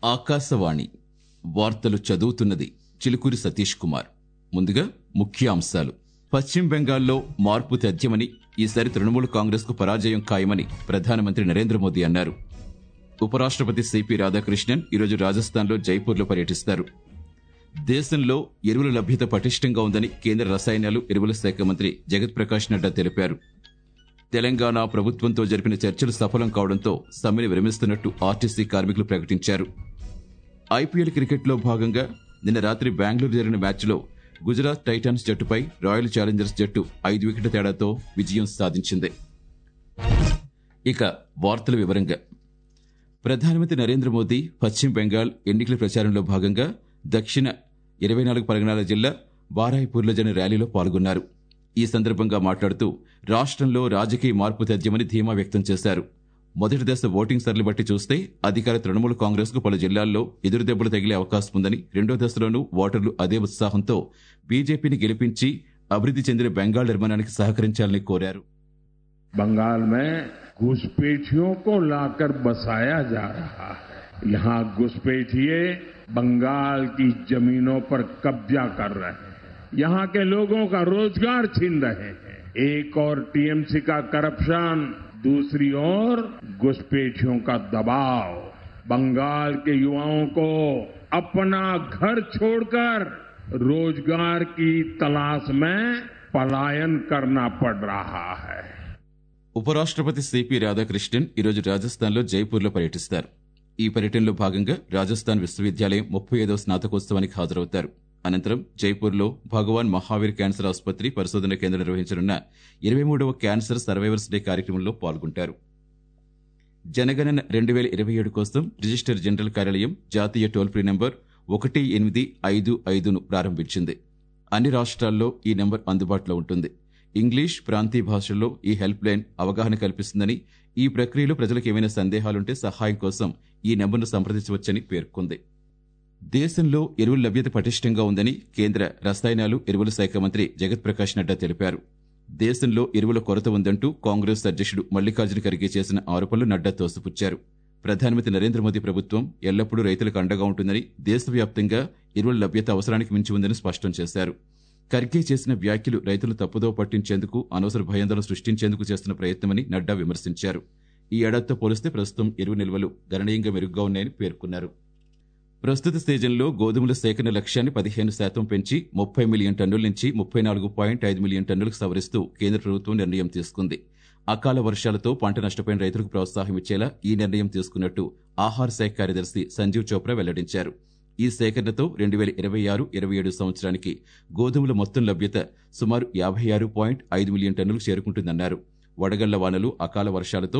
ఆకాశవాణి వార్తలు చదువుతున్నది చిలుకూరి సతీష్ కుమార్. ముందుగా ముఖ్యాంశాలు. పశ్చిమ బెంగాల్లో మార్పు తథ్యమని, ఈసారి తృణమూల్ కాంగ్రెస్ కు పరాజయం ఖాయమని ప్రధానమంత్రి నరేంద్ర మోదీ అన్నారు. ఉపరాష్ట్రపతి సిపి రాధాకృష్ణన్ ఈరోజు రాజస్థాన్లో జైపూర్లో పర్యటిస్తారు. దేశంలో ఎరువుల లభ్యత పటిష్టంగా ఉందని కేంద్ర రసాయనాలు, ఎరువుల శాఖ మంత్రి జగత్ ప్రకాష్ నడ్డా తెలిపారు. తెలంగాణ ప్రభుత్వంతో జరిపిన చర్చలు సఫలం కావడంతో సమ్మెను విరమిస్తున్నట్టు ఆర్టీసీ కార్మికులు ప్రకటించారు. ఐపీఎల్ క్రికెట్లో భాగంగా నిన్న రాత్రి బెంగళూరు జరిగిన మ్యాచ్లో గుజరాత్ టైటాన్స్ జట్టుపై రాయల్ ఛాలెంజర్స్ జట్టు 5 వికెట్ల తేడాతో విజయం సాధించింది. ఇక వార్తల వివరంగా. ప్రధానమంత్రి నరేంద్ర మోదీ పశ్చిమ బెంగాల్ ఎన్నికల ప్రచారంలో భాగంగా దక్షిణ 24 పరగనాల జిల్లా బారాయిపూర్లో జరిగిన ర్యాలీలో పాల్గొన్నారు. ఈ సందర్భంగా మాట్లాడుతూ రాష్ట్రంలో రాజకీయ మార్పు తథ్యమని ధీమా వ్యక్తం చేశారు. మొదటి దశ ఓటింగ్ సరళి బట్టి చూస్తే అధికార తృణమూల్ కాంగ్రెస్ కు పలు జిల్లాల్లో ఎదురుదెబ్బలు తగిలే అవకాశం ఉందని, రెండో దశలోనూ ఓటర్లు అదే ఉత్సాహంతో బీజేపీని గెలిపించి అభివృద్ధి చెందిన బెంగాల్ నిర్మాణానికి సహకరించాలని కోరారు. बंगाल में घुसपैठियों को लाकर बसाया जा रहा है. यहाँ घुसपैठिए बंगाल की जमीनों पर कब्जा कर रहे हैं. यहाँ के लोगों का रोजगार छीन रहे हैं. एक और टीएमसी का करप्शन, दूसरी ओर घुसपैठियों का दबाव. बंगाल के युवाओं को अपना घर छोड़कर रोजगार की तलाश में पलायन करना पड़ रहा है. ఉపరాష్ట్రపతి సిపి రాధాకృష్ణన్ ఈరోజు రాజస్థాన్లో జైపూర్లో పర్యటిస్తారు. ఈ పర్యటనలో భాగంగా రాజస్థాన్ విశ్వవిద్యాలయం 35వ స్నాతకోత్సవానికి హాజరవుతారు. అనంతరం జైపూర్లో భగవాన్ మహావీర్ క్యాన్సర్ ఆసుపత్రి పరిశోధన కేంద్రం నిర్వహించనున్న 23వ క్యాన్సర్ సర్వైవర్స్ డే కార్యక్రమంలో పాల్గొంటారు. జనగణన 2027 కోసం రిజిస్టర్ జనరల్ కార్యాలయం జాతీయ టోల్ ఫ్రీ నంబర్ 1855ను ప్రారంభించింది. అన్ని రాష్ట్రాల్లో ఈ నంబర్ అందుబాటులో ఉంటుంది. ఇంగ్లీష్, ప్రాంతీయ భాషల్లో ఈ హెల్ప్ లైన్ అవగాహన కల్పిస్తుందని, ఈ ప్రక్రియలో ప్రజలకు ఏమైనా సందేహాలుంటే సహాయం కోసం ఈ నంబర్ను సంప్రదించవచ్చని పేర్కొంది. దేశంలో ఎరువుల లభ్యత పటిష్టంగా ఉందని కేంద్ర రసాయనాలు, ఎరువుల శాఖ మంత్రి జగత్ ప్రకాష్ నడ్డా తెలిపారు. దేశంలో ఎరువుల కొరత ఉందంటూ కాంగ్రెస్ అధ్యక్షుడు మల్లికార్జున ఖర్గే చేసిన ఆరోపణలు నడ్డా తోసిపుచ్చారు. ప్రధానమంత్రి నరేంద్ర మోదీ ప్రభుత్వం ఎల్లప్పుడూ రైతులకు అండగా ఉంటుందని, దేశవ్యాప్తంగా ఎరువుల లభ్యత అవసరానికి మించి ఉందని స్పష్టం చేశారు. ఖర్గే చేసిన వ్యాఖ్యలు రైతులు తప్పుదో పట్టించేందుకు, అనవసర భయాందోళన సృష్టించేందుకు చేస్తున్న ప్రయత్నమని నడ్డా విమర్శించారు. ఈ ఏడాదితో పోలిస్తే ప్రస్తుతం ఎరువు నిల్వలు గణనీయంగా మెరుగ్గా ఉన్నాయని పేర్కొన్నారు. ప్రస్తుత సీజన్లో గోధుమల సేకరణ లక్ష్యాన్ని 15% పెంచి 30 మిలియన్ టన్నుల నుంచి 34.5 మిలియన్ టన్నులకు సవరిస్తూ కేంద్ర ప్రభుత్వం నిర్ణయం తీసుకుంది. అకాల వర్షాలతో పంట నష్టపోయిన రైతులకు ప్రోత్సాహం ఇచ్చేలా ఈ నిర్ణయం తీసుకున్నట్టు ఆహార శాఖ కార్యదర్శి సంజీవ్ చోప్రా వెల్లడించారు. ఈ సేకరణతో 2026-27 సంవత్సరానికి గోధుమల మొత్తం లభ్యత సుమారు 56.5 మిలియన్ టన్నులకు చేరుకుంటుందన్నారు. వడగళ్ల వానలు, అకాల వర్షాలతో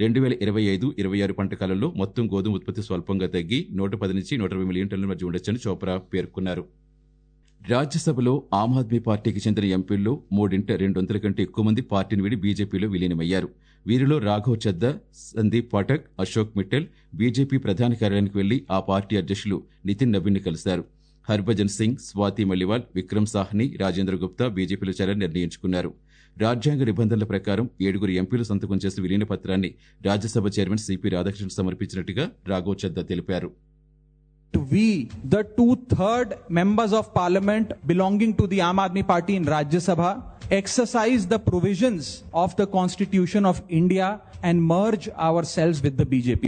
2025-26 పంట కాలంలో మొత్తం గోధుమ ఉత్పత్తి స్వల్పంగా తగ్గి 110 నుంచి 120 మిలియన్ టన్నుల మధ్య ఉండొచ్చని చోప్రా పేర్కొన్నారు. రాజ్యసభలో ఆమ్ ఆద్మీ పార్టీకి చెందిన ఎంపీల్లో 3/2 కంటే ఎక్కువ మంది పార్టీని వీడి బీజేపీలో విలీనమయ్యారు. వీరిలో రాఘవ్ చద్దా, సందీప్ పాఠక్, అశోక్ మిట్టల్ బీజేపీ ప్రధాన కార్యాలయానికి వెళ్లి ఆ పార్టీ అధ్యక్షులు నితిన్ నవీన్ ని కలిశారు. హర్భజన్ సింగ్, స్వాతి మల్లివాల్, విక్రమ్ సాహ్ని, రాజేంద్ర గుప్తా బీజేపీలో చేరాలని నిర్ణయించుకున్నారు. రాజ్యాంగ నిబంధనల ప్రకారం 7 ఎంపీలు సంతకం చేసిన విలీన పత్రాన్ని రాజ్యసభ చైర్మన్ సిపి రాధాకృష్ణన్ సమర్పించినట్టుగా రాఘవ్ చద్దా తెలిపారు. We, the 2/3 members of parliament belonging to the Aam Aadmi Party in Rajya Sabha, exercise the provisions of the Constitution of India and merge ourselves with the BJP.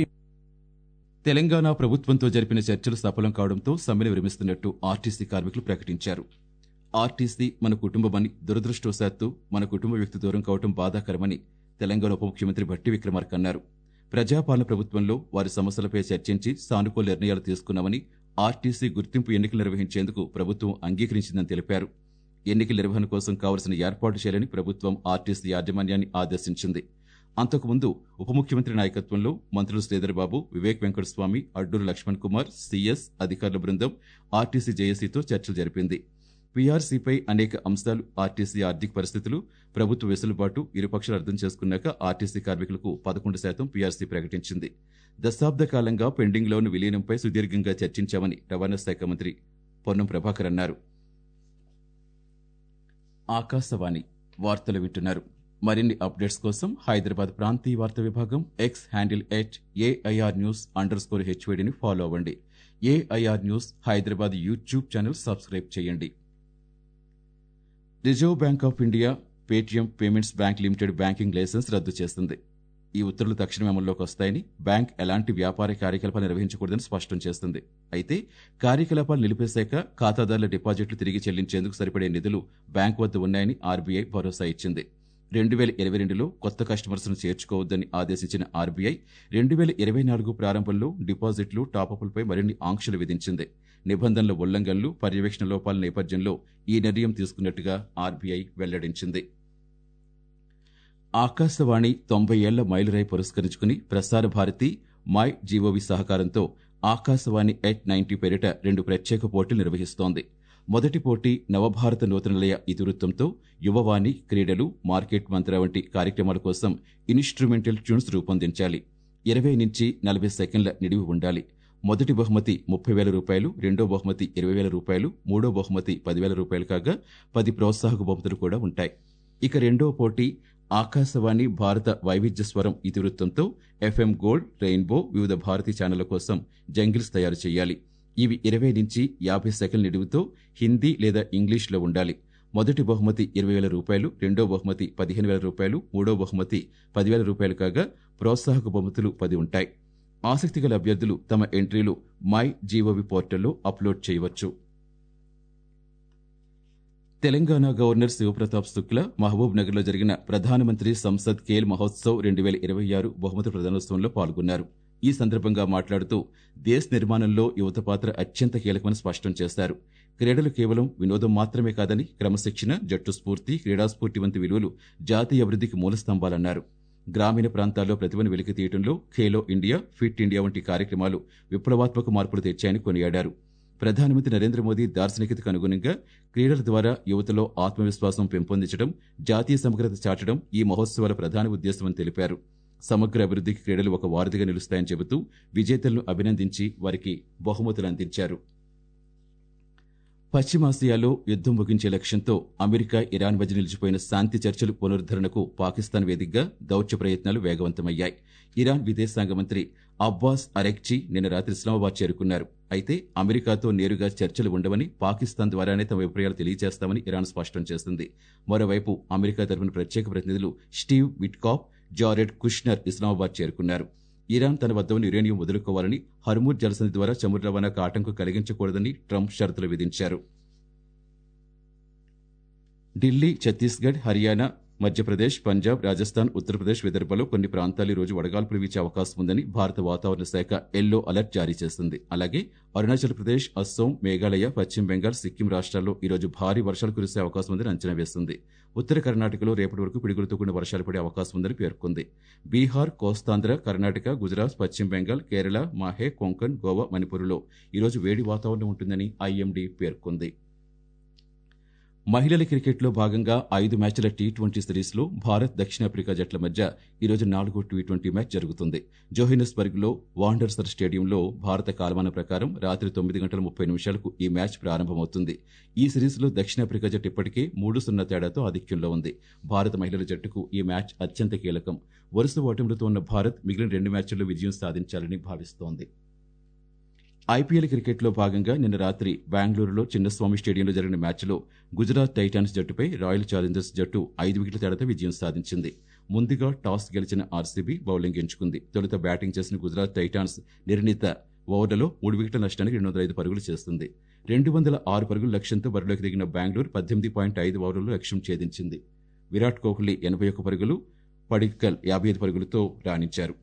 Telangana ప్రభుత్వంతో జరిపిన చర్చలు సఫలం కావడంతో సమ్మెను విరమిస్తున్నట్టు ఆర్టీసీ కార్మికులు ప్రకటించారు. ఆర్టీసీ మన కుటుంబమని, దురదృష్టవశాత్తు మన కుటుంబ వ్యక్తి దూరం కావడం బాధాకరమని తెలంగాణ ఉప ముఖ్యమంత్రి భట్టి విక్రమార్క అన్నారు. ప్రజాపాలన ప్రభుత్వంలో వారి సమస్యలపై చర్చించి సానుకూల నిర్ణయాలు తీసుకున్నామని, ఆర్టీసీ గుర్తింపు ఎన్నికలు నిర్వహించేందుకు ప్రభుత్వం అంగీకరించిందని తెలిపారు. ఎన్నికల నిర్వహణ కోసం కావలసిన ఏర్పాటు చేయాలని ప్రభుత్వం ఆర్టీసీ యాజమాన్యాన్ని ఆదేశించింది. అంతకుముందు ఉప ముఖ్యమంత్రి నాయకత్వంలో మంత్రులు శ్రీధర్బాబు, వివేక్ వెంకటస్వామి, అడ్డూరు లక్ష్మణ్ కుమార్, సీఎస్ అధికారుల బృందం ఆర్టీసీ జేఏసీతో చర్చలు జరిపింది. పీఆర్సీపై అనేక అంశాలు, ఆర్టీసీ ఆర్థిక పరిస్థితులు, ప్రభుత్వ వెసులుబాటు ఇరుపక్షాలు అర్థం చేసుకున్నాక ఆర్టీసీ కార్మికులకు 11% పీఆర్సీ ప్రకటించింది. దశాబ్ద కాలంగా పెండింగ్లో ఉన్న విలీనంపై సుదీర్ఘంగా చర్చించామని రవాణా శాఖ మంత్రి పొన్నం ప్రభాకర్ అన్నారు. ఆకాశవాణి వార్తలు వింటున్నారు. మరిన్ని అప్డేట్స్ కోసం హైదరాబాద్ ప్రాంతీయ వార్తా విభాగం ఎక్స్ హ్యాండిల్ @AIR News_HVDని ఫాలో అవ్వండి. AIR news Hyderabad YouTube channel subscribe చేయండి. Reserve Bank of India Paytm Payments Bank Limited banking licence రద్దు చేస్తుంది. ఈ ఉత్తర్వులు తక్షణమే అమల్లోకి వస్తాయని, బ్యాంక్ ఎలాంటి వ్యాపార కార్యకలాపాలు నిర్వహించకూడదని స్పష్టం చేస్తుంది. అయితే కార్యకలాపాలు నిలిపేశాక ఖాతాదారుల డిపాజిట్లు తిరిగి చెల్లించేందుకు సరిపడే నిధులు బ్యాంకు వద్ద ఉన్నాయని ఆర్బీఐ భరోసా ఇచ్చింది. 2022లో కొత్త కస్టమర్స్ను చేర్చుకోవద్దని ఆదేశించిన ఆర్బీఐ 2024 ప్రారంభంలో డిపాజిట్లు, టాపప్లపై మరిన్ని ఆంక్షలు విధించింది. నిబంధనల ఉల్లంఘనలు, పర్యవేక్షణ లోపాల నేపథ్యంలో ఈ నిర్ణయం తీసుకున్నట్టుగా ఆర్బీఐ వెల్లడించింది. ఆకాశవాణి 90 ఏళ్ల మైలురాయి పురస్కరించుకుని ప్రసార భారతి, మై జీఓవి సహకారంతో ఆకాశవాణి ఎట్ 90 పేరిట 2 ప్రత్యేక పోటీలు నిర్వహిస్తోంది. మొదటి పోటీ నవభారత నూతనలయ ఇతివృత్తంతో యువవాణి, క్రీడలు, మార్కెట్ మంత్ర వంటి కార్యక్రమాల కోసం ఇన్స్ట్రుమెంటల్ ట్యూన్స్ రూపొందించాలి. 20 నుంచి 40 సెకండ్ల నిడివి ఉండాలి. మొదటి బహుమతి 30,000 రూపాయలు, రెండో బహుమతి 20,000 రూపాయలు, మూడో బహుమతి 10,000 రూపాయలు కాగా 10 ప్రోత్సాహక బహుమతులు కూడా ఉంటాయి. ఇక రెండో పోటీ ఆకాశవాణి భారత వైవిధ్య స్వరం ఇతివృత్తంతో ఎఫ్ఎం గోల్డ్, రెయిన్బో, వివిధ భారతీ ఛానళ్ల కోసం జంగిల్స్ తయారు చేయాలి. ఇవి 20 నుంచి 50 సెకండ్ల నిడివితో హిందీ లేదా ఇంగ్లీష్లో ఉండాలి. మొదటి బహుమతి 20,000 రూపాయలు, రెండో బహుమతి 15,000 రూపాయలు, మూడో బహుమతి 10,000 రూపాయలు కాగా ప్రోత్సాహక బహుమతులు 10 ఉంటాయి. ఆసక్తి గల అభ్యర్థులు తమ ఎంట్రీలు మై జీఓవి పోర్టల్లో అప్లోడ్ చేయవచ్చు. తెలంగాణ గవర్నర్ శివప్రతాప్ శుక్లా మహబూబ్ నగర్లో జరిగిన ప్రధానమంత్రి సంసద్ ఖేల్ మహోత్సవ్ 2026 బహుమతుల ప్రదానోత్సవంలో పాల్గొన్నారు. ఈ సందర్భంగా మాట్లాడుతూ దేశ నిర్మాణంలో యువత పాత్ర అత్యంత కీలకమని స్పష్టం చేశారు. క్రీడలు కేవలం వినోదం మాత్రమే కాదని క్రమశిక్షణ, జట్టు స్ఫూర్తి, క్రీడాస్ఫూర్తి వంటి విలువలు జాతీయ అభివృద్ధికి మూలస్తంభాలన్నారు. గ్రామీణ ప్రాంతాల్లో ప్రతిభను వెలికి తీయడంలో ఖేలో ఇండియా, ఫిట్ ఇండియా వంటి కార్యక్రమాలు విప్లవాత్మక మార్పులు తెచ్చాయని కొనియాడారు. ప్రధానమంత్రి నరేంద్ర మోదీ దార్శనికతకు అనుగుణంగా క్రీడల ద్వారా యువతలో ఆత్మవిశ్వాసం పెంపొందించడం, జాతీయ సమగ్రత చాటడం ఈ మహోత్సవాల ప్రధాన ఉద్దేశమని తెలిపారు. సమగ్ర అభివృద్ధికి క్రీడలు ఒక వారధిగా నిలుస్తాయని చెబుతూ విజేతలను అభినందించి వారికి బహుమతులు అందించారు. పశ్చిమాసియాలో యుద్దం ముగించే లక్ష్యంతో అమెరికా, ఇరాన్ మధ్య నిలిచిపోయిన శాంతి చర్చలు పునరుద్దరణకు పాకిస్తాన్ వేదికగా దౌత్య ప్రయత్నాలు వేగవంతమయ్యాయి. ఇరాన్ విదేశాంగ మంత్రి అబ్బాస్ అరెక్చి నిన్న రాత్రి ఇస్లామాబాద్ చేరుకున్నారు. అయితే అమెరికాతో నేరుగా చర్చలు ఉండవని, పాకిస్తాన్ ద్వారానే తమ అభిప్రాయాలు తెలియజేస్తామని ఇరాన్ స్పష్టం చేసింది. మరోవైపు అమెరికా తరఫున ప్రత్యేక ప్రతినిధులు Steve Witkoff, Jared Kushner Islamabad చేరుకున్నారు. ఇరాన్ తన వద్ద ఉన్న యురేనియం వదులుకోవాలని, హర్మూజ్ జలసంధి ద్వారా చమురు రవాణాకు ఆటంకం కలిగించకూడదని ట్రంప్ షరతులు విధించారు. ఢిల్లీ, ఛత్తీస్గఢ్, హర్యానా, మధ్యప్రదేశ్, పంజాబ్, రాజస్థాన్, ఉత్తరప్రదేశ్, విదర్భలో కొన్ని ప్రాంతాలు ఈ రోజు వడగాల్పులు వీచే అవకాశం ఉందని భారత వాతావరణ శాఖ ఎల్లో అలర్ట్ జారీ చేసింది. అలాగే అరుణాచల్ ప్రదేశ్, అస్సోం, మేఘాలయ, పశ్చిమ బెంగాల్, సిక్కిం రాష్ట్రాల్లో ఈ రోజు భారీ వర్షాలు కురిసే అవకాశం ఉందని అంచనా వేసింది. ఉత్తర కర్ణాటకలో రేపటి వరకు పిడుగులతో కూడిన వర్షాలు పడే అవకాశం ఉందని పేర్కొంది. బీహార్, కోస్తాంధ్ర, కర్ణాటక, గుజరాత్, పశ్చిమ బెంగాల్, కేరళ, మాహే, కొంకణ్, గోవా, మణిపూర్లో ఈ రోజు వేడి వాతావరణం ఉంటుందని ఐఎండీ పేర్కొంది. మహిళల క్రికెట్లో భాగంగా 5 మ్యాచ్ల టీ20 సిరీస్లో భారత్, దక్షిణాఫ్రికా జట్ల మధ్య ఈరోజు 4వ టీ20 మ్యాచ్ జరుగుతుంది. జోహెన్నెస్బర్గ్లో వాండర్సర్ స్టేడియంలో భారత కాలమానం ప్రకారం రాత్రి 9:30 ఈ మ్యాచ్ ప్రారంభమవుతుంది. ఈ సిరీస్లో దక్షిణాఫ్రికా జట్టు ఇప్పటికే 3-0 తేడాతో ఆధిక్యంలో ఉంది. భారత మహిళల జట్టుకు ఈ మ్యాచ్ అత్యంత కీలకం. వరుస ఓటములతో ఉన్న భారత్ మిగిలిన 2 మ్యాచ్ల్లో విజయం సాధించాలని భావిస్తోంది. ఐపీఎల్ క్రికెట్లో భాగంగా నిన్న రాత్రి బెంగళూరులో చిన్నస్వామి స్టేడియంలో జరిగిన మ్యాచ్లో గుజరాత్ టైటాన్స్ జట్టుపై రాయల్ ఛాలెంజర్స్ జట్టు 5 వికెట్ల తేడాతో విజయం సాధించింది. ముందుగా టాస్ గెలిచిన ఆర్సీబీ బౌలింగ్ ఎంచుకుంది. తొలుత బ్యాటింగ్ చేసిన గుజరాత్ టైటాన్స్ నిర్ణీత ఓవర్లలో 3 వికెట్ల నష్టానికి 205 పరుగులు చేస్తుంది. 206 పరుగుల లక్ష్యంతో బరిలోకి దిగిన బెంగళూరు 18.5 ఓవర్లలో లక్ష్యం ఛేదించింది. విరాట్ కోహ్లీ 81 పరుగులు, పడిక్కల్ 55 పరుగులతో రాణించారు.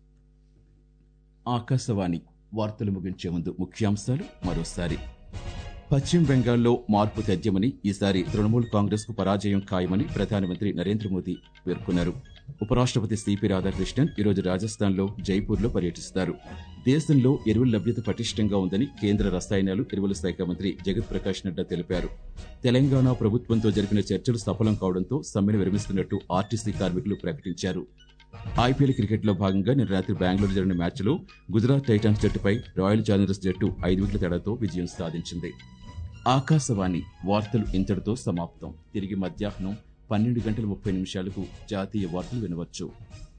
ఆకాశవాణి వార్తలు ముగించే ముందు ముఖ్యాంశాలు మరోసారి. పశ్చిమ బెంగాల్లో మార్పు తథ్యమని, ఈసారి తృణమూల్ కాంగ్రెస్ కు పరాజయం ఖాయమని ప్రధానమంత్రి నరేంద్ర మోదీ పేర్కొన్నారు. ఉపరాష్ట్రపతి సిపి రాధాకృష్ణన్ ఈరోజు రాజస్థాన్లో జైపూర్లో పర్యటిస్తారు. దేశంలో ఎరువుల లభ్యత పటిష్టంగా ఉందని కేంద్ర రసాయనాలు, ఎరువుల శాఖ మంత్రి జగత్ ప్రకాష్ నడ్డా తెలిపారు. తెలంగాణ ప్రభుత్వంతో జరిపిన చర్చలు సఫలం కావడంతో సమ్మెను విరమిస్తున్నట్టు ఆర్టీసీ కార్మికులు ప్రకటించారు. ఐపీఎల్ క్రికెట్లో భాగంగా నిన్న రాత్రి బెంగళూరు జరిగిన మ్యాచ్లో గుజరాత్ టైటాన్స్ జట్టుపై రాయల్ ఛాలెంజర్స్ జట్టు 5 వికెట్ల తేడాతో విజయం సాధించింది. ఆకాశవాణి వార్తలు ఇంతటితో సమాప్తం. తిరిగి మధ్యాహ్నం 12:30 జాతీయ వార్తలు వినవచ్చు.